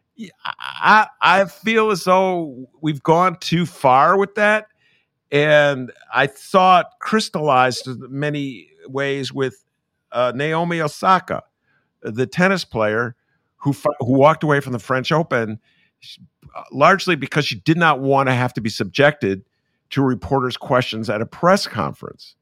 S3: I, I feel as though we've gone too far with that. And I saw it crystallized in many ways with uh, Naomi Osaka, the tennis player who who walked away from the French Open largely because she did not want to have to be subjected to reporters' questions at a press conference.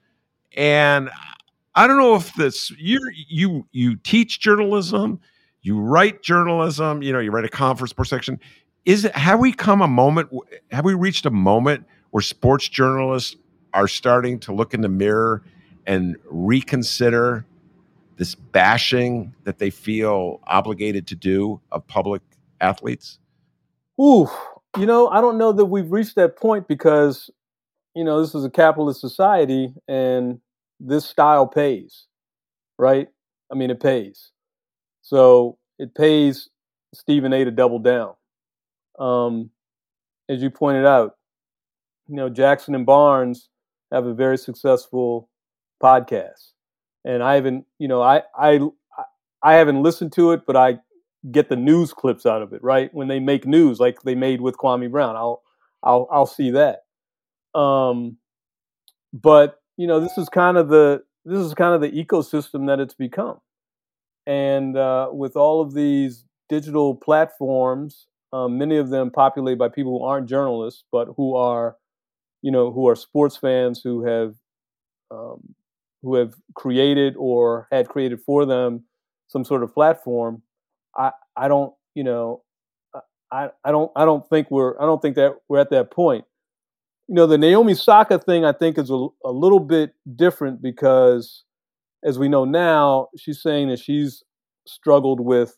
S3: And I don't know if this you you you teach journalism, you write journalism, you know, you write a column for Sports Section. Is it have we come a moment? Have we reached a moment where sports journalists are starting to look in the mirror and reconsider this bashing that they feel obligated to do of public athletes?
S4: Ooh, you know, I don't know that we've reached that point because, you know, this is a capitalist society and this style pays, right? I mean, it pays. So it pays Stephen A to double down. Um, as you pointed out, you know, Jackson and Barnes have a very successful podcast, and I haven't, you know, I I I haven't listened to it, but I get the news clips out of it, right? When they make news, like they made with Kwame Brown, I'll I'll I'll see that. Um, but you know, this is kind of the this is kind of the ecosystem that it's become, and uh, with all of these digital platforms, um, many of them populated by people who aren't journalists, but who are you know, who are sports fans who have um, who have created or had created for them some sort of platform. I I don't you know I I don't I don't think we're I don't think that we're at that point. You know, the Naomi Osaka thing I think is a, a little bit different because, as we know now, she's saying that she's struggled with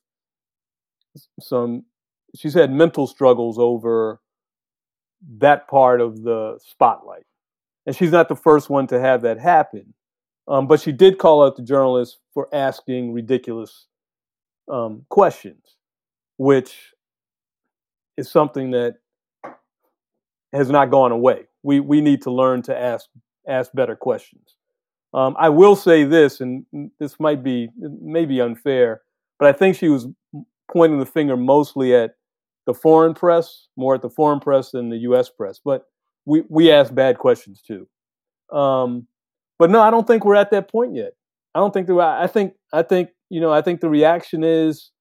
S4: some. She's had mental struggles over that part of the spotlight. And she's not the first one to have that happen. Um, but she did call out the journalists for asking ridiculous um, questions, which is something that has not gone away. We we need to learn to ask ask better questions. Um, I will say this, and this might be maybe unfair, but I think she was pointing the finger mostly at the foreign press, more at the foreign press than the U S press. But we, we ask bad questions too. Um, but no, I don't think we're at that point yet. I don't think that. I think I think you know I think the reaction is,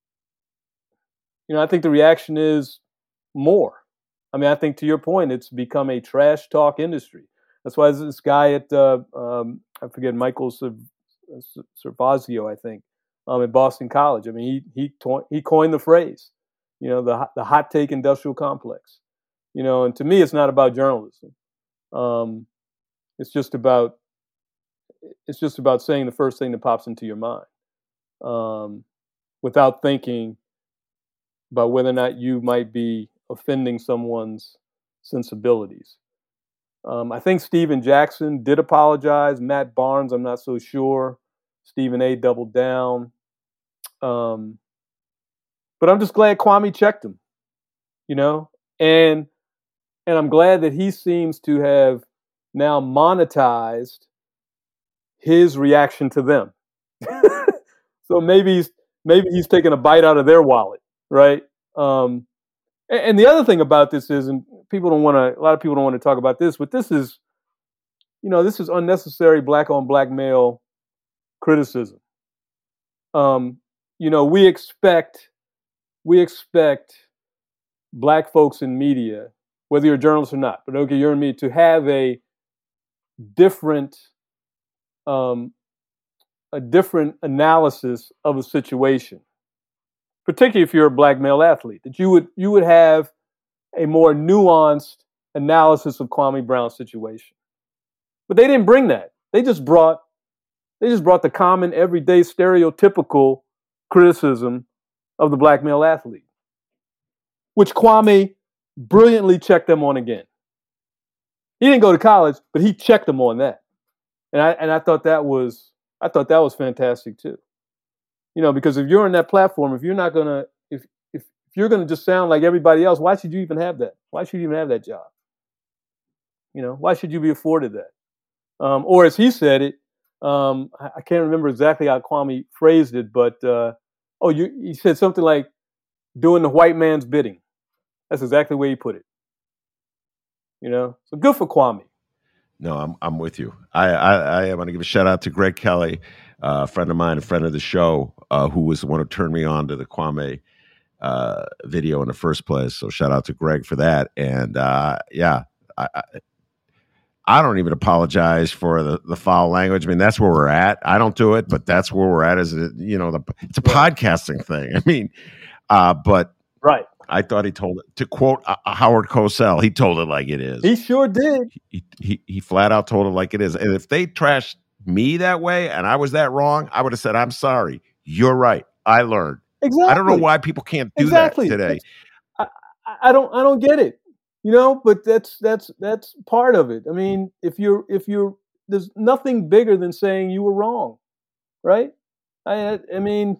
S4: you know, I think the reaction is more. I mean, I think to your point, it's become a trash talk industry. That's why this guy at uh, um, I forget Michael Servazio, I think, um, at Boston College. I mean, he he to- he coined the phrase. You know, the the hot take industrial complex. You know, and to me, it's not about journalism. Um, it's just about it's just about saying the first thing that pops into your mind, um, without thinking about whether or not you might be offending someone's sensibilities. Um, I think Stephen Jackson did apologize. Matt Barnes, I'm not so sure. Stephen A doubled down. Um, But I'm just glad Kwame checked him, you know, and and I'm glad that he seems to have now monetized his reaction to them. So maybe he's maybe he's taking a bite out of their wallet, right? Um, and, and the other thing about this is, and people don't want to, a lot of people don't want to talk about this, but this is, you know, this is unnecessary black on black male criticism. Um, you know, we expect. We expect black folks in media, whether you're a journalist or not, but okay, you're in media, to have a different, um, a different analysis of a situation, particularly if you're a black male athlete. That you would you would have a more nuanced analysis of Kwame Brown's situation, but they didn't bring that. They just brought they just brought the common, everyday, stereotypical criticism of the black male athlete, which Kwame brilliantly checked them on again. He didn't go to college, but he checked them on that, and I and I thought that was I thought that was fantastic too. You know, because if you're on that platform, if you're not gonna if if, if you're gonna just sound like everybody else, why should you even have that? Why should you even have that job? You know, why should you be afforded that? Um, or as he said it, um, I, I can't remember exactly how Kwame phrased it, but uh, oh, you he said something like doing the white man's bidding. That's exactly the way he put it. You know, so good for Kwame.
S3: No, I'm I'm with you. I I, I want to give a shout out to Greg Kelly, uh, a friend of mine, a friend of the show, uh, who was the one who turned me on to the Kwame uh, video in the first place. So shout out to Greg for that. And uh, yeah, I, I I don't even apologize for the, the foul language. I mean, that's where we're at. I don't do it, but that's where we're at. Is it, you know, the it's a
S4: right.
S3: podcasting thing. I mean, uh, but
S4: right.
S3: I thought he told it, to quote uh, Howard Cosell, he told it like it is.
S4: He sure did.
S3: He, he he flat out told it like it is. And if they trashed me that way and I was that wrong, I would have said, I'm sorry. You're right. I learned.
S4: Exactly.
S3: I don't know why people can't do
S4: exactly.
S3: that today.
S4: I, I don't I don't get it. You know, but that's that's that's part of it. I mean, if you're if you're there's nothing bigger than saying you were wrong, right? I I mean,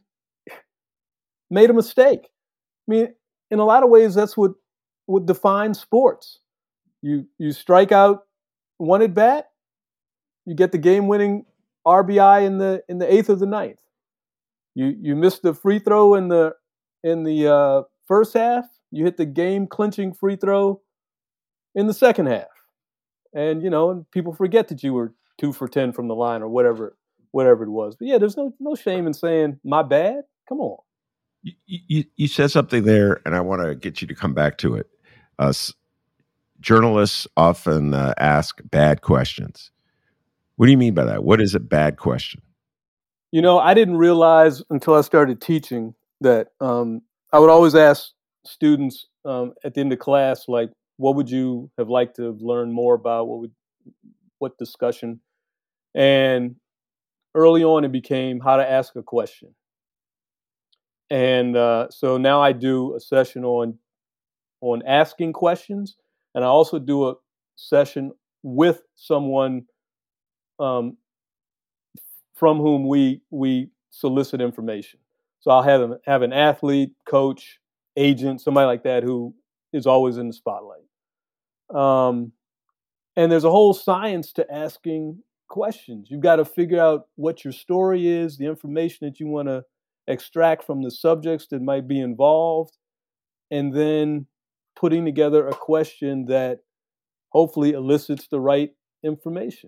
S4: made a mistake. I mean, in a lot of ways, that's what what defines sports. You you strike out one at bat, you get the game-winning R B I in the in the eighth or the ninth. You you miss the free throw in the in the uh, first half. You hit the game-clinching free throw in the second half, and you know, and people forget that you were two for ten from the line or whatever whatever it was. But yeah, there's no no shame in saying my bad. Come on.
S3: You, you, you said something there, and I want to get you to come back to it. Uh, journalists often uh, ask bad questions. What do you mean by that? What is a bad question?
S4: You know, I didn't realize until I started teaching that um, I would always ask students um, at the end of class, like, what would you have liked to have learned more about? What would, what discussion? And early on, it became how to ask a question. And uh, so now I do a session on on asking questions, and I also do a session with someone um, from whom we we solicit information. So I'll have an, have an athlete, coach, agent, somebody like that who is always in the spotlight. Um, and there's a whole science to asking questions. You've got to figure out what your story is, the information that you want to extract from the subjects that might be involved, and then putting together a question that hopefully elicits the right information.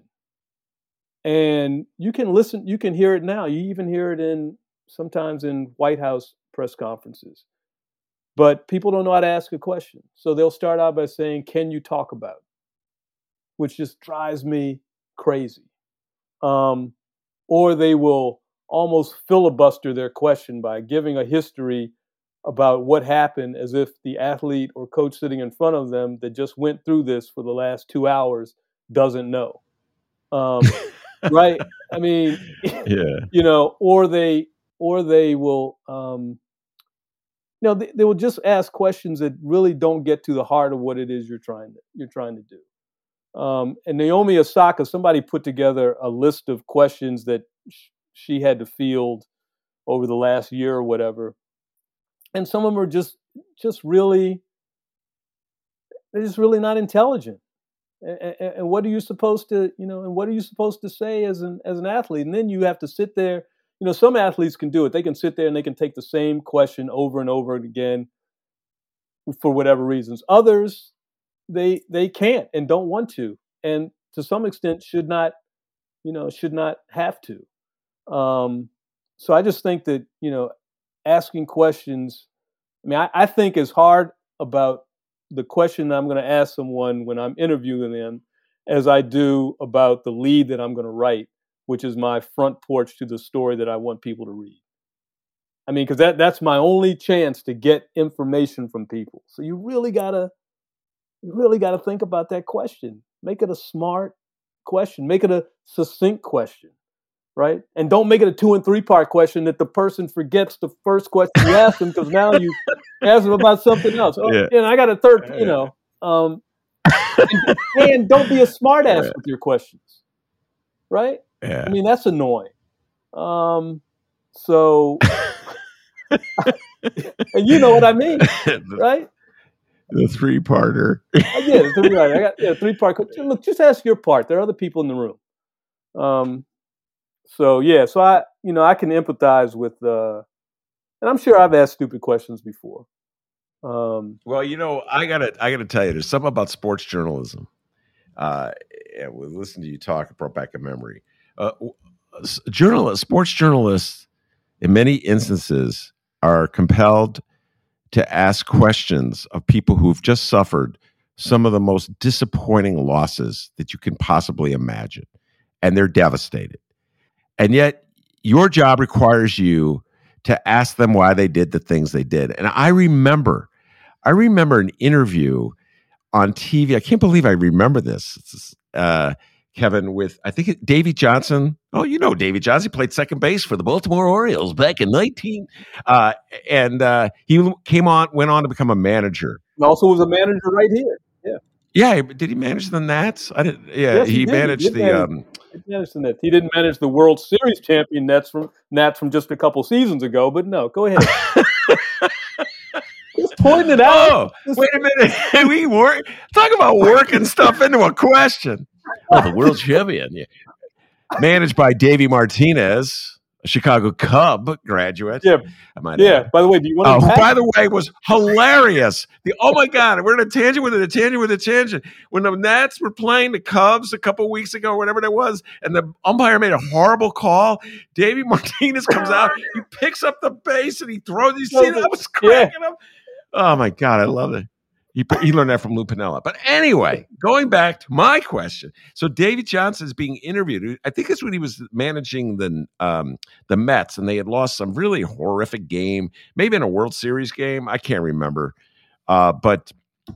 S4: And you can listen, you can hear it now. You even hear it in sometimes in White House press conferences. But people don't know how to ask a question. So they'll start out by saying, can you talk about? Which just drives me crazy. Um, or they will almost filibuster their question by giving a history about what happened as if the athlete or coach sitting in front of them that just went through this for the last two hours doesn't know. Um, right? I mean,
S3: yeah.
S4: you know, or they or they will, um, you know, they, they will just ask questions that really don't get to the heart of what it is you're trying to you're trying to do. Um, and Naomi Osaka, somebody put together a list of questions that sh- she had to field over the last year or whatever. And some of them are just, just really, they're just really not intelligent. And, and, and what are you supposed to, you know, and what are you supposed to say as an, as an athlete? And then you have to sit there, you know, some athletes can do it. They can sit there and they can take the same question over and over again for whatever reasons. Others, they, they can't and don't want to. And to some extent should not, you know, should not have to. Um, so I just think that, you know, asking questions, I mean, I, I think as hard about the question that I'm going to ask someone when I'm interviewing them as I do about the lead that I'm going to write, which is my front porch to the story that I want people to read. I mean, because that, that's my only chance to get information from people. So you really gotta, you really gotta think about that question. Make it a smart question. Make it a succinct question, right? And don't make it a two and three part question that the person forgets the first question you asked them because now you asked them about something else. Oh,
S3: Yeah.
S4: and I got a third, you know. Um, and, and don't be a smart ass
S3: Yeah.
S4: with your questions, right?
S3: Yeah.
S4: I mean, that's annoying. Um, so, and you know what I mean, right?
S3: The three-parter.
S4: Yeah, the three, right. I got yeah, three-part. Look, just ask your part. There are other people in the room. Um, so yeah, so I, you know, I can empathize with, uh, and I'm sure I've asked stupid questions before. Um,
S3: well, you know, I gotta, I gotta tell you, there's something about sports journalism. Uh, and we listened to you talk, it brought back a memory. Uh, journalists, sports journalists, in many instances, are compelled to ask questions of people who've just suffered some of the most disappointing losses that you can possibly imagine, and they're devastated. And yet, your job requires you to ask them why they did the things they did. And I remember, I remember an interview on T V. I can't believe I remember this, uh, Kevin, with, I think, it, Davey Johnson. Oh, you know Davey Johnson. He played second base for the Baltimore Orioles back in nineteen. Uh, and uh, he came on, went on to become a manager.
S4: And also was a manager right here. Yeah.
S3: Yeah. Did he manage the Nats? I didn't. Yeah.
S4: Yes,
S3: he,
S4: he, did.
S3: managed
S4: he did
S3: the.
S4: manage,
S3: Um,
S4: he managed the Nats. He didn't manage the World Series champion Nats from Nats from just a couple seasons ago. But no, go ahead. Just pointing it out.
S3: Oh,
S4: Just,
S3: wait a minute. we work. Talk about working stuff into a question. Oh, the world champion. Yeah. Managed by Davey Martinez, a Chicago Cub graduate.
S4: Yeah.
S3: I might
S4: yeah.
S3: add.
S4: By the way, do you want
S3: Oh,
S4: to?
S3: who, by the way, was hilarious. The oh my God, we're in a tangent with it, a tangent with a tangent. When the Nats were playing the Cubs a couple weeks ago, or whatever that was, and the umpire made a horrible call, Davey Martinez comes out, he picks up the base and he throws. You see that? I was cracking
S4: yeah.
S3: up. Oh my God, I love it. He, he learned that from Lou Piniella. But anyway, going back to my question. So Davey Johnson is being interviewed. I think it's when he was managing the um, the Mets, and they had lost some really horrific game, maybe in a World Series game. I can't remember. Uh, but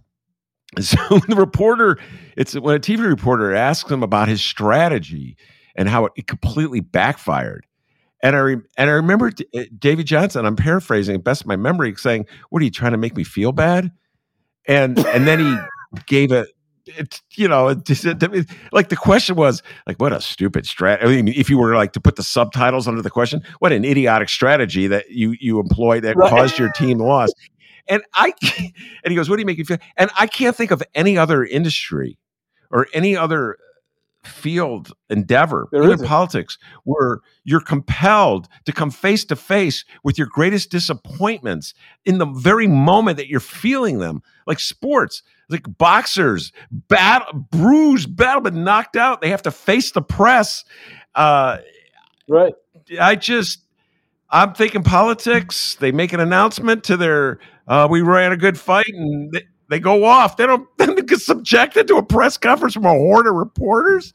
S3: so the reporter, it's when a T V reporter asks him about his strategy and how it, it completely backfired. And I re- and I remember D- Davey Johnson, I'm paraphrasing, best of my memory, saying, "What are you trying to make me feel bad?" And and then he gave it, it you know, it, it, like the question was like, what a stupid strategy. I mean, if you were like to put the subtitles under the question, what an idiotic strategy that you you employed that right. caused your team loss. And I and he goes, what do you make me feel? And I can't think of any other industry or any other field endeavor, there even isn't. Politics, where you're compelled to come face to face with your greatest disappointments in the very moment that you're feeling them. Like sports, like boxers, battle, bruised, battle, but knocked out. They have to face the press. Uh,
S4: right.
S3: I just, I'm thinking politics. They make an announcement to their, uh, we ran a good fight, and they, they go off. They don't then they get subjected to a press conference from a horde of reporters.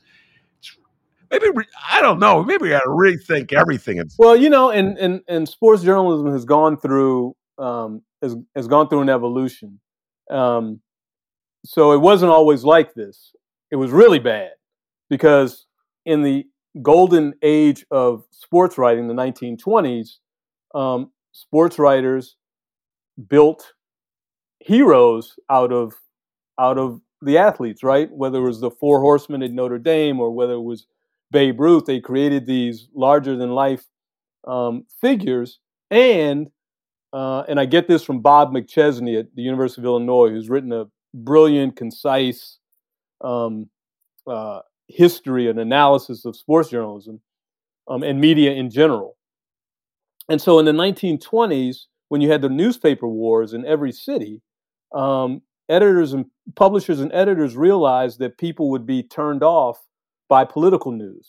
S3: Maybe we, I don't know. Maybe we got to rethink everything.
S4: Well, you know, and, and and sports journalism has gone through um, has has gone through an evolution. Um, so it wasn't always like this. It was really bad because in the golden age of sports writing, the nineteen twenties, um, sports writers built heroes out of out of the athletes, right? Whether it was the Four Horsemen at Notre Dame or whether it was Babe Ruth, they created these larger than life um, figures. And uh, and I get this from Bob McChesney at the University of Illinois, who's written a brilliant, concise um, uh, history and analysis of sports journalism um, and media in general. And so in the nineteen twenties, when you had the newspaper wars in every city, um, editors and publishers and editors realized that people would be turned off by political news.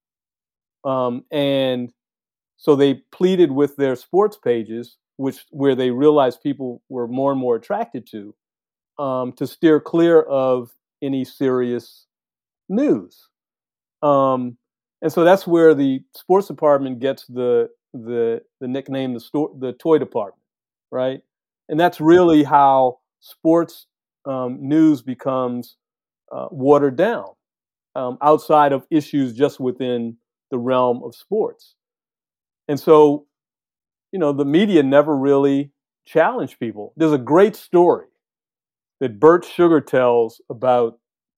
S4: Um, and so they pleaded with their sports pages, which where they realized people were more and more attracted to, um, to steer clear of any serious news. Um, and so that's where the sports department gets the the the nickname the store the toy department, right? And that's really how sports um, news becomes uh, watered down. um, outside of issues just within the realm of sports. And so, you know, the media never really challenged people. There's a great story that Bert Sugar tells about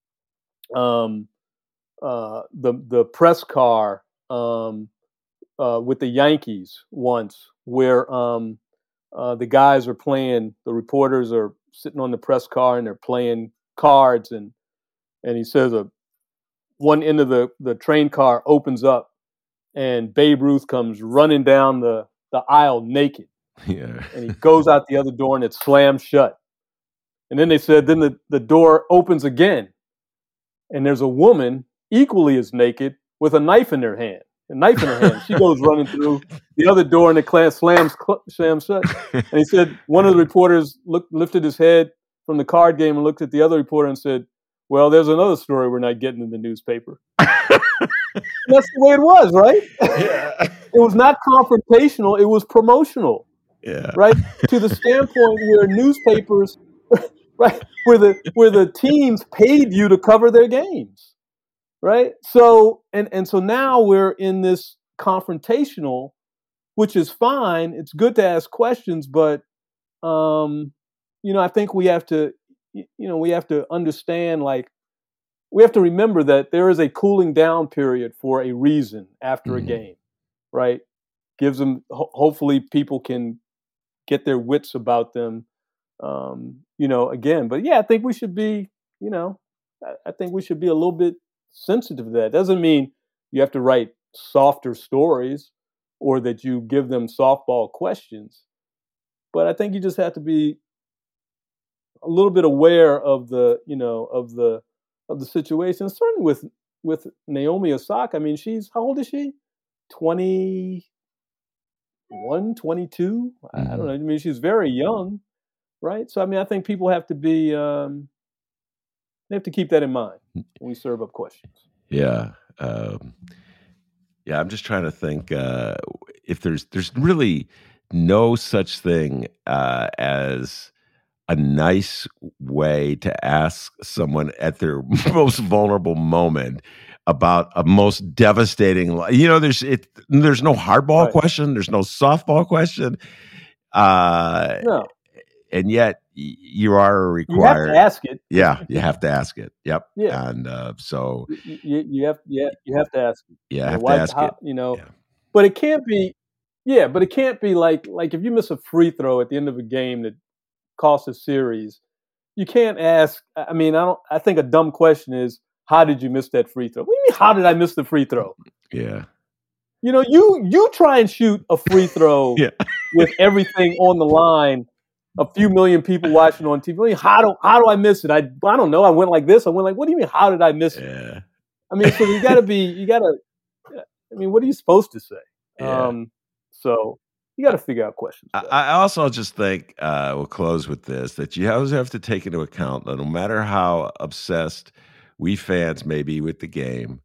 S4: um, uh, the the press car um, uh, with the Yankees once, where um, uh, the guys are playing, the reporters are sitting on the press car and they're playing cards, and and he says a one end of the, the train car opens up and Babe Ruth comes running down the, the aisle naked.
S3: Yeah.
S4: And he goes out the other door and it slams shut. And then they said, then the, the door opens again. And there's a woman equally as naked with a knife in her hand. A knife in her hand. She goes running through the other door and it slams, slams shut. And he said, one of the reporters looked, lifted his head from the card game and looked at the other reporter and said, well, there's another story we're not getting in the newspaper. That's the way it was, right?
S3: Yeah.
S4: It was not confrontational. It was promotional.
S3: Yeah.
S4: Right? To the standpoint where newspapers, right, where the where the teams paid you to cover their games. Right? So and, and so now we're in this confrontational, which is fine. It's good to ask questions, but um, you know, I think we have to you know, we have to understand, like, we have to remember that there is a cooling down period for a reason after mm-hmm. a game, right? Gives them, ho- hopefully people can get their wits about them, um, you know, again. But yeah, I think we should be, you know, I, I think we should be a little bit sensitive to that. Doesn't mean you have to write softer stories or that you give them softball questions. But I think you just have to be a little bit aware of the, you know, of the, of the situation. Certainly with, with Naomi Osaka. I mean, she's, how old is she? twenty-one, twenty-two? Mm-hmm. I don't know. I mean, she's very young, right? So, I mean, I think people have to be, um, they have to keep that in mind when we serve up questions.
S3: Yeah. Um, yeah. I'm just trying to think, uh, if there's, there's really no such thing, uh, as a nice way to ask someone at their most vulnerable moment about a most devastating, you know, there's it, there's no hardball right. question. There's no softball question. Uh,
S4: no.
S3: And yet you are required.
S4: You have to ask it.
S3: Yeah. You have to ask it. Yep.
S4: Yeah.
S3: And uh, so.
S4: You, you have yeah, you have to ask it.
S3: Yeah. I have
S4: you know, why,
S3: to ask
S4: how,
S3: it.
S4: You know,
S3: yeah.
S4: But it can't be, yeah, but it can't be like, like if you miss a free throw at the end of a game that cost a series, you can't ask. I mean, I don't. I think a dumb question is, "How did you miss that free throw?" What do you mean? How did I miss the free throw?
S3: Yeah.
S4: You know, you you try and shoot a free throw yeah. with everything on the line, a few million people watching on T V. How do how do I miss it? I I don't know. I went like this. I went like. What do you mean? How did I miss it?
S3: Yeah.
S4: I mean, so you got to be. You got to. I mean, what are you supposed to say?
S3: Yeah.
S4: Um, so. You got to figure out questions.
S3: I, I also just think, uh, we'll close with this, that you always have to take into account that no matter how obsessed we fans may be with the game,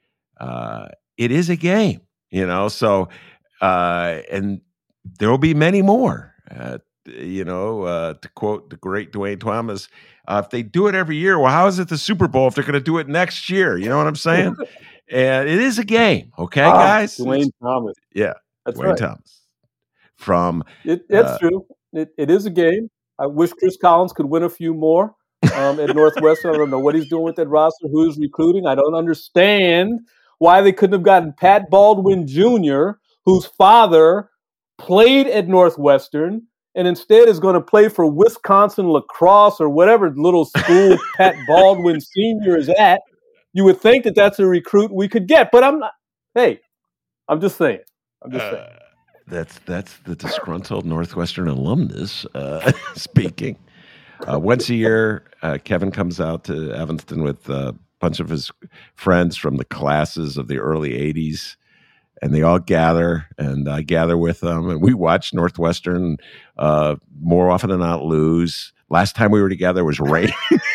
S3: uh, it is a game, you know? So, uh, and there will be many more. Uh, you know, uh, to quote the great Dwayne Thomas, uh, if they do it every year, well, how is it the Super Bowl if they're going to do it next year? You know what I'm saying? And it is a game, okay,
S4: oh,
S3: guys?
S4: Dwayne
S3: it's,
S4: Thomas.
S3: Yeah,
S4: That's
S3: Dwayne
S4: right.
S3: Thomas. From
S4: it, That's
S3: uh,
S4: true. It, it is a game. I wish Chris Collins could win a few more um, at Northwestern. I don't know what he's doing with that roster, who he's recruiting. I don't understand why they couldn't have gotten Pat Baldwin Junior, whose father played at Northwestern, and instead is going to play for Wisconsin lacrosse or whatever little school Pat Baldwin Senior is at. You would think that that's a recruit we could get, but I'm not. Hey, I'm just saying. I'm just saying. Uh,
S3: That's that's the disgruntled Northwestern alumnus uh, speaking. Uh, once a year, uh, Kevin comes out to Evanston with a bunch of his friends from the classes of the early eighties, and they all gather, and I gather with them, and we watch Northwestern uh, more often than not lose. Last time we were together was rain.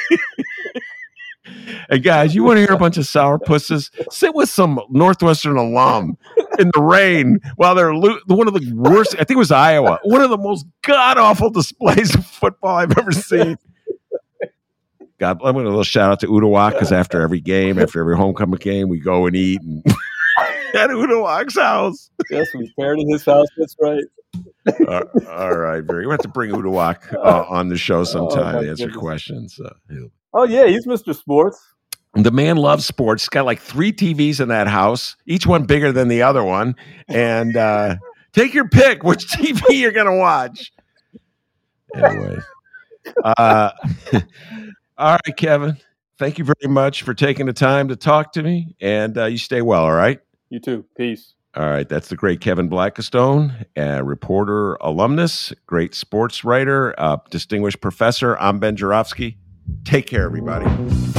S3: Hey, guys, you want to hear a bunch of sourpusses? Sit with some Northwestern alum in the rain while they're lo- one of the worst, I think it was Iowa, one of the most god-awful displays of football I've ever seen. God, I'm going to a little shout out to Udawak because after every game, after every homecoming game, we go and eat and at Udawak's house.
S4: Yes, we paired in his house. That's right.
S3: uh, all right, very. We have to bring Udawak uh, on the show sometime
S4: oh,
S3: to answer
S4: goodness.
S3: questions. Uh,
S4: oh yeah, he's Mister Sports.
S3: The man loves sports. He's got like three T Vs in that house, each one bigger than the other one. And uh, take your pick which T V you're going to watch. Anyway. Uh, all right, Kevin. Thank you very much for taking the time to talk to me. And uh, you stay well, all right?
S4: You too. Peace.
S3: All right. That's the great Kevin Blackistone, a reporter, alumnus, great sports writer, uh, distinguished professor. I'm Ben Joravsky. Take care, everybody.